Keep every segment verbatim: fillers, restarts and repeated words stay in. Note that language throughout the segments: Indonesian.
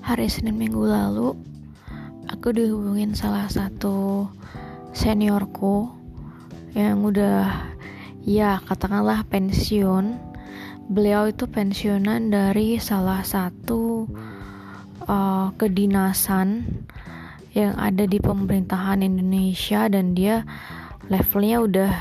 Hari Senin minggu lalu, aku dihubungin salah satu seniorku yang udah, ya katakanlah pensiun. Beliau itu pensiunan dari salah satu uh, kedinasan yang ada di pemerintahan Indonesia, dan dia levelnya udah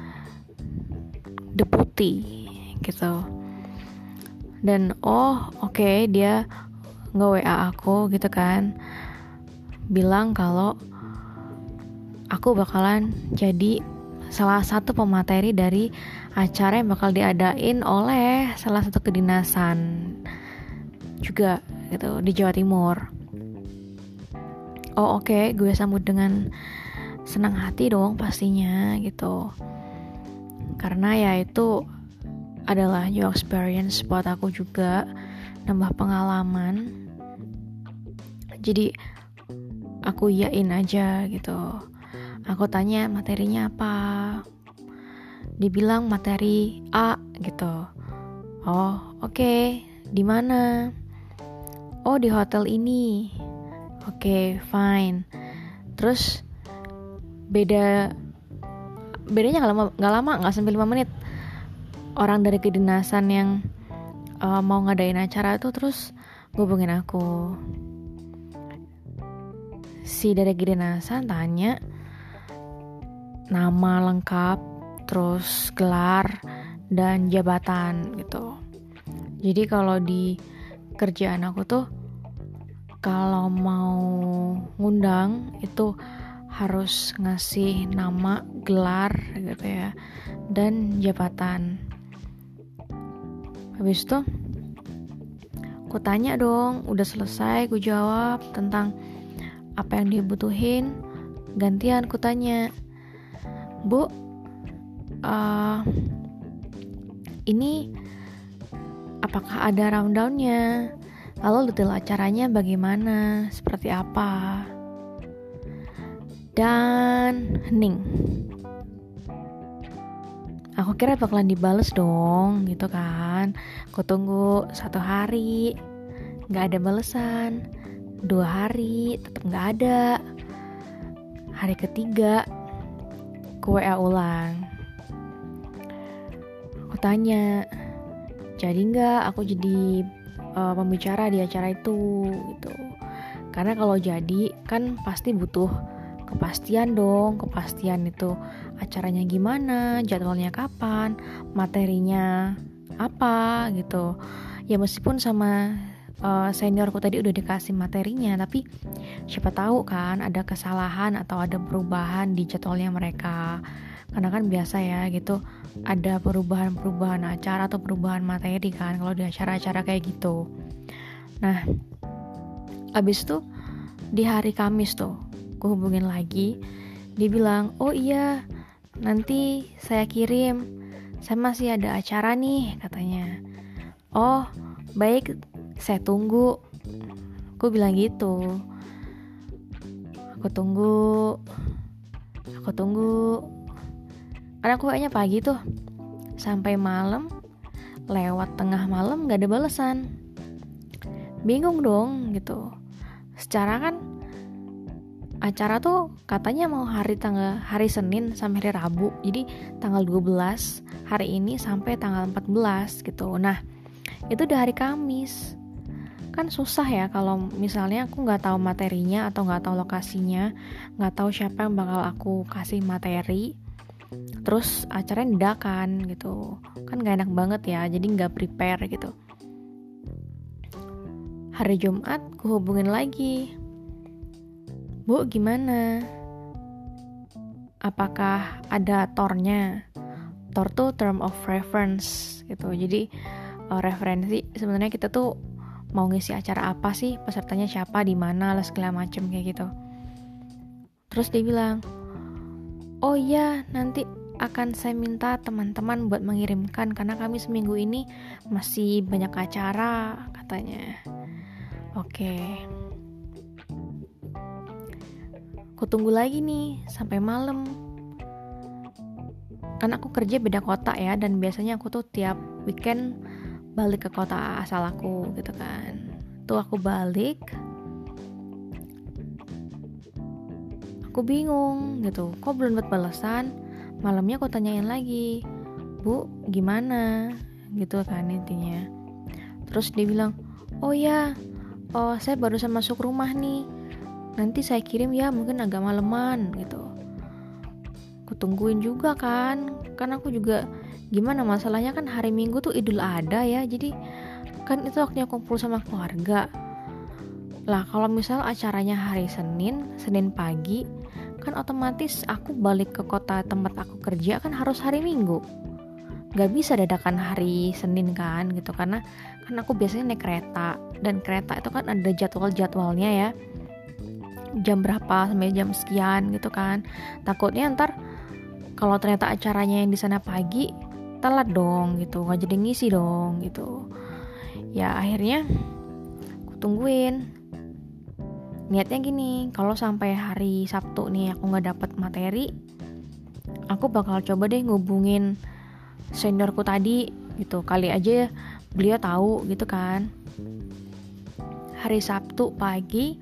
deputi gitu. Dan oh oke okay, dia nge-W A aku gitu kan, bilang kalau aku bakalan jadi salah satu pemateri dari acara yang bakal diadain oleh salah satu kedinasan juga gitu di Jawa Timur. Oh oke, okay, gue sambut dengan senang hati dong pastinya gitu, karena ya itu adalah new experience buat aku juga, nambah pengalaman. Jadi aku yain aja gitu. Aku tanya materinya apa, dibilang materi A gitu. Oh oke, okay. Di mana? Oh di hotel ini. Oke okay, fine. Terus beda bedanya nggak lama nggak lama nggak sampai lima menit, orang dari kedinasan yang uh, mau ngadain acara itu terus ngubungin aku. Si dari kedinasan tanya nama lengkap, terus gelar dan jabatan gitu. Jadi kalau di kerjaan aku tuh, kalau mau ngundang itu harus ngasih nama, gelar gitu ya, dan jabatan. Habis itu aku tanya dong, udah selesai aku jawab tentang apa yang dibutuhin. Gantian aku tanya, Bu, uh, ini apakah ada rundownnya? Lalu detail acaranya bagaimana? Seperti apa? Dan hening. Aku kira bakalan dibales dong gitu kan. Aku tunggu satu hari, gak ada balesan. Dua hari tetap gak ada. Hari ketiga aku W A ulang. Aku tanya, jadi gak aku jadi uh, pembicara di acara itu gitu. Karena kalau jadi kan pasti butuh kepastian dong. Kepastian itu acaranya gimana, jadwalnya kapan, materinya apa gitu. Ya meskipun sama Uh, seniorku tadi udah dikasih materinya, tapi siapa tahu kan ada kesalahan atau ada perubahan di jadwalnya mereka. Karena kan biasa ya gitu, ada perubahan-perubahan acara atau perubahan materi kan kalau di acara-acara kayak gitu. Nah, abis itu di hari Kamis tuh aku hubungin lagi, dia bilang, oh iya nanti saya kirim, saya masih ada acara nih katanya. Oh baik, saya tunggu. Aku bilang gitu. Aku tunggu. Aku tunggu. Karena aku kayaknya pagi tuh. Sampai malam, lewat tengah malam gak ada balasan. Bingung dong gitu. Secara kan acara tuh katanya mau hari tanggal hari Senin sampai hari Rabu. Jadi tanggal dua belas hari ini sampai tanggal empat belas gitu. Nah, itu udah hari Kamis. Kan susah ya kalau misalnya aku nggak tahu materinya atau nggak tahu lokasinya, nggak tahu siapa yang bakal aku kasih materi, terus acaranya dadakan gitu, kan nggak enak banget ya, jadi nggak prepare gitu. Hari Jumat aku hubungin lagi, Bu gimana? Apakah ada tornya? Tor tuh term of reference gitu, jadi uh, referensi sebenarnya kita tuh mau ngisi acara apa sih, pesertanya siapa, di mana, lah segala macem kayak gitu. Terus dia bilang, oh iya nanti akan saya minta teman-teman buat mengirimkan karena kami seminggu ini masih banyak acara katanya. Oke, aku tunggu lagi nih sampai malam. Kan aku kerja beda kota ya, dan biasanya aku tuh tiap weekend balik ke kota asal aku gitu kan. itu aku balik, aku bingung gitu, kok belum dapat balasan. Malamnya aku tanyain lagi, Bu gimana gitu kan intinya. Terus dia bilang, oh ya, oh saya barusan masuk rumah nih, nanti saya kirim ya, mungkin agak maleman gitu. Aku tungguin juga kan, kan aku juga gimana, masalahnya kan hari Minggu tuh Idul Adha ya, jadi kan itu waktunya kumpul sama keluarga. Lah kalau misal acaranya hari Senin, Senin pagi, kan otomatis aku balik ke kota tempat aku kerja kan harus hari Minggu. Gak bisa dadakan hari Senin kan gitu, karena kan aku biasanya naik kereta, dan kereta itu kan ada jadwal-jadwalnya ya, jam berapa sampai jam sekian gitu kan. Takutnya ntar kalau ternyata acaranya yang di sana pagi, telat dong gitu, nggak jadi ngisi dong gitu. Ya akhirnya aku tungguin, niatnya gini, kalau sampai hari Sabtu nih aku nggak dapet materi, aku bakal coba deh ngubungin seniorku tadi gitu, kali aja beliau tahu gitu kan. Hari Sabtu pagi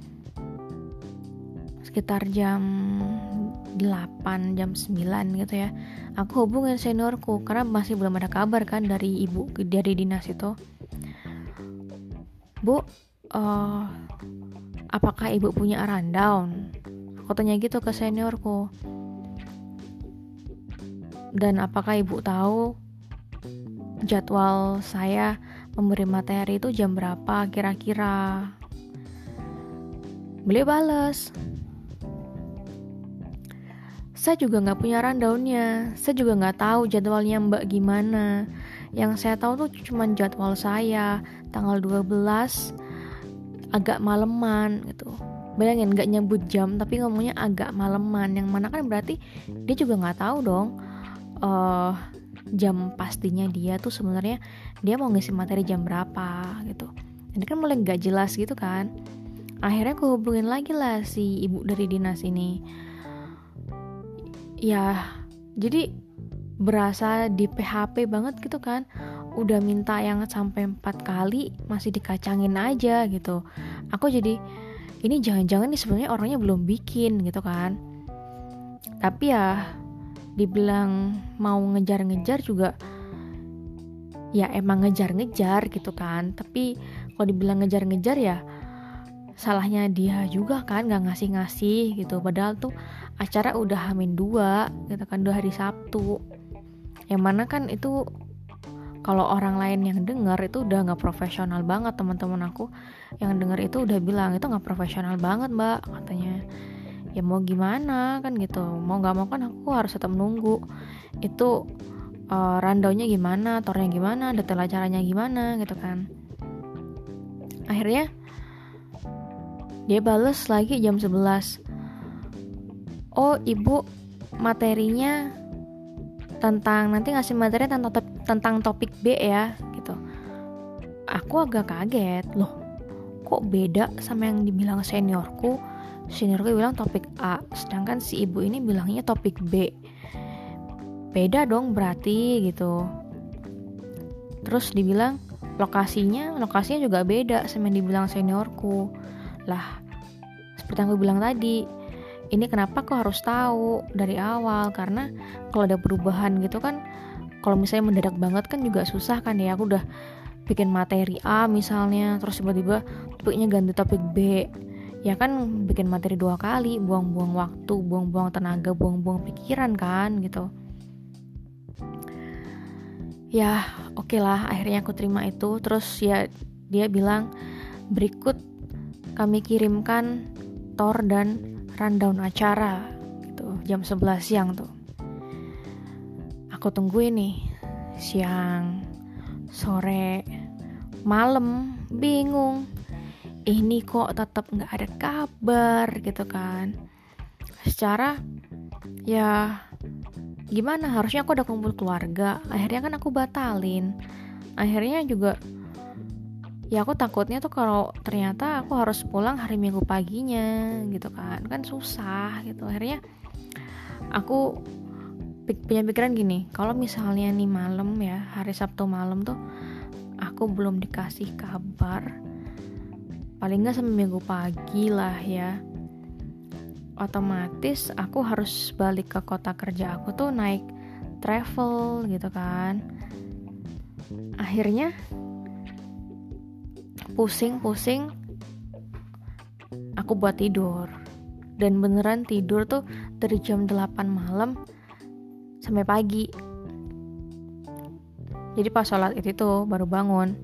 sekitar jam delapan, jam sembilan gitu ya, aku hubungin seniorku karena masih belum ada kabar kan dari ibu, dari dinas itu. Bu, uh, apakah ibu punya rundown? Aku tanya gitu ke seniorku. Dan apakah ibu tahu jadwal saya memberi materi itu jam berapa kira-kira? Beliau bales, saya juga nggak punya rundownnya, saya juga nggak tahu jadwalnya Mbak gimana. Yang saya tahu tuh cuma jadwal saya tanggal dua belas agak maleman gitu. Bayangin nggak nyebut jam tapi ngomongnya agak maleman, yang mana kan berarti dia juga nggak tahu dong uh, jam pastinya dia tuh sebenarnya dia mau ngisi materi jam berapa gitu. Ini kan mulai nggak jelas gitu kan. Akhirnya aku hubungin lagi lah si ibu dari dinas ini. Ya, jadi berasa di P H P banget gitu kan. Udah minta yang sampai empat kali masih dikacangin aja gitu. Aku jadi, ini jangan-jangan nih sebenarnya orangnya belum bikin gitu kan. Tapi ya dibilang mau ngejar-ngejar juga, ya emang ngejar-ngejar gitu kan. Tapi kalau dibilang ngejar-ngejar ya salahnya dia juga kan, gak ngasih-ngasih gitu. Padahal tuh acara udah hamin dua gitu kan, dua hari Sabtu, yang mana kan itu kalau orang lain yang denger itu udah gak profesional banget. Teman-teman aku yang denger itu udah bilang itu gak profesional banget Mbak katanya. Ya mau gimana kan gitu, mau gak mau kan aku harus tetap nunggu itu uh, rundownnya gimana, tornya gimana, detail acaranya gimana gitu kan. Akhirnya dia bales lagi jam sebelas, oh ibu materinya tentang, nanti ngasih materi tentang, tentang topik B ya gitu. Aku agak kaget, loh kok beda sama yang dibilang seniorku. Seniorku bilang topik A, sedangkan si ibu ini bilangnya topik B. Beda dong berarti gitu. Terus dibilang lokasinya, lokasinya juga beda sama yang dibilang seniorku. Lah, seperti yang gue bilang tadi, ini kenapa kau harus tahu dari awal? Karena kalau ada perubahan gitu kan, kalau misalnya mendadak banget kan juga susah kan ya. Aku udah bikin materi A misalnya, terus tiba-tiba topiknya ganti topik B, ya kan bikin materi dua kali, buang-buang waktu, buang-buang tenaga, buang-buang pikiran kan gitu. Ya oke okay lah, akhirnya aku terima itu. Terus ya dia bilang, berikut kami kirimkan tor dan rundown acara gitu, jam sebelas siang tuh. Aku tungguin nih, siang, sore, malam, bingung. Ini kok tetap gak ada kabar gitu kan. Secara ya gimana, harusnya aku udah kumpul keluarga, akhirnya kan aku batalin. Akhirnya juga ya aku takutnya tuh kalau ternyata aku harus pulang hari Minggu paginya gitu kan, kan susah gitu. Akhirnya aku punya pikiran gini, kalau misalnya nih malam ya, hari Sabtu malam tuh aku belum dikasih kabar, paling nggak sampai minggu pagi lah ya. Otomatis aku harus balik ke kota kerja aku tuh naik travel gitu kan. Akhirnya pusing-pusing aku buat tidur. Dan beneran tidur tuh dari jam delapan malam sampai pagi. Jadi pas sholat itu tuh baru bangun.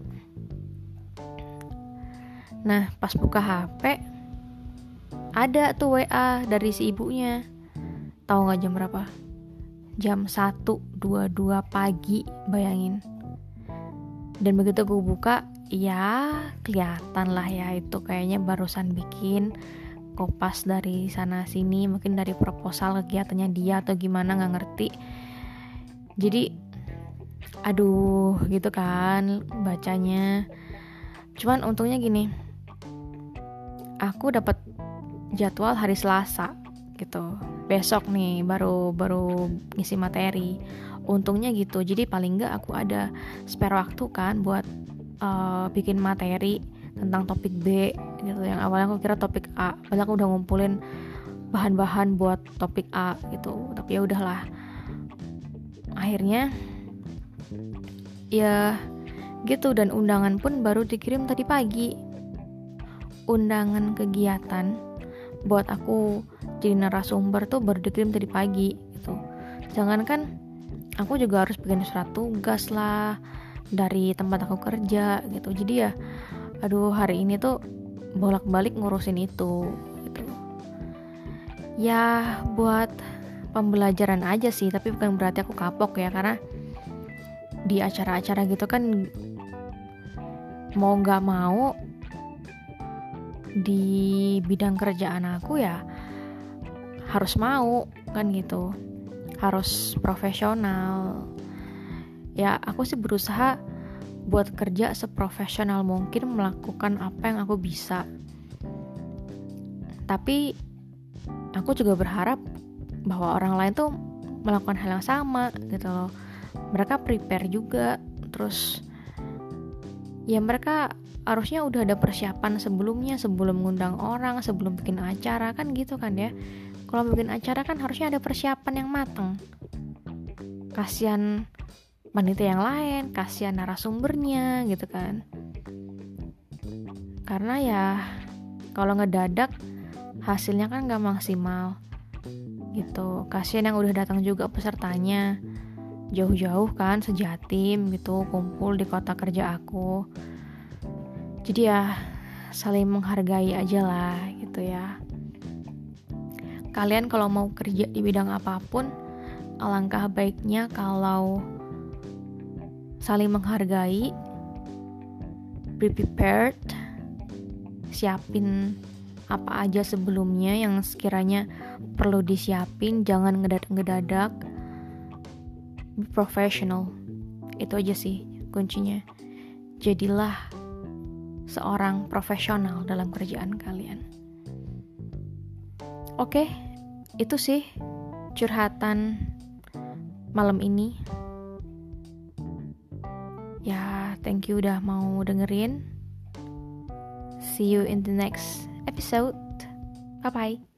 Nah pas buka H P ada tuh W A dari si ibunya. Tahu gak jam berapa? Jam satu dua puluh dua pagi, bayangin. Dan begitu gue buka, ya kelihatan lah ya itu kayaknya barusan bikin kopas dari sana sini, mungkin dari proposal kegiatannya dia atau gimana, nggak ngerti. Jadi aduh gitu kan bacanya. Cuman untungnya gini, aku dapat jadwal hari Selasa gitu, besok nih baru baru ngisi materi. Untungnya gitu, jadi paling nggak aku ada spare waktu kan buat uh, bikin materi tentang topik B gitu. Yang awalnya aku kira topik A, padahal aku udah ngumpulin bahan-bahan buat topik A gitu. Tapi ya udahlah, akhirnya ya gitu. Dan undangan pun baru dikirim tadi pagi, undangan kegiatan buat aku jadi narasumber tuh baru dikirim tadi pagi gitu. Jangankan aku juga harus bikin surat tugas lah dari tempat aku kerja gitu. Jadi ya aduh, hari ini tuh bolak-balik ngurusin itu gitu. Ya buat pembelajaran aja sih, tapi bukan berarti aku kapok ya, karena di acara-acara gitu kan mau gak mau di bidang kerjaan aku ya harus mau kan gitu, harus profesional. Ya aku sih berusaha buat kerja seprofesional mungkin, melakukan apa yang aku bisa. Tapi aku juga berharap bahwa orang lain tuh melakukan hal yang sama gitu loh. Mereka prepare juga, terus ya mereka harusnya udah ada persiapan sebelumnya, sebelum ngundang orang, sebelum bikin acara kan gitu kan ya. Kalau bikin acara kan harusnya ada persiapan yang matang. Kasihan panitia yang lain, kasihan narasumbernya gitu kan. Karena ya kalau ngedadak hasilnya kan gak maksimal gitu. Kasihan yang udah datang juga pesertanya, jauh-jauh kan, sejatim gitu, kumpul di kota kerja aku. Jadi ya saling menghargai aja lah gitu ya. Kalian kalau mau kerja di bidang apapun, alangkah baiknya kalau saling menghargai, be prepared, siapin apa aja sebelumnya yang sekiranya perlu disiapin, jangan ngedadak-ngedadak, be professional. Itu aja sih kuncinya. Jadilah seorang profesional dalam kerjaan kalian. Oke, itu sih curhatan malam ini. Ya, thank you udah mau dengerin. See you in the next episode. Bye-bye.